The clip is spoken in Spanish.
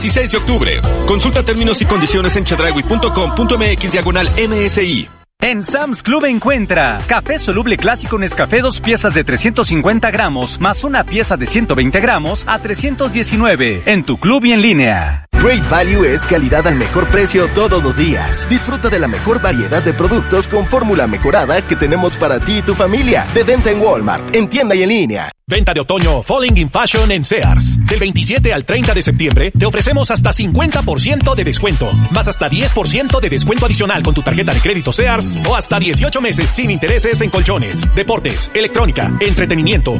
16 de octubre. Consulta términos y condiciones en chedraui.com.mx/MSI. En Sam's Club encuentra café soluble clásico Nescafé 2 piezas de 350 gramos más una pieza de 120 gramos a $319 en tu club y en línea. Great Value es calidad al mejor precio todos los días. Disfruta de la mejor variedad de productos con fórmula mejorada que tenemos para ti y tu familia. De venta en Walmart, en tienda y en línea. Venta de otoño Falling in Fashion en Sears. Del 27 al 30 de septiembre te ofrecemos hasta 50% de descuento, más hasta 10% de descuento adicional con tu tarjeta de crédito Sears o hasta 18 meses sin intereses en colchones, deportes, electrónica, entretenimiento,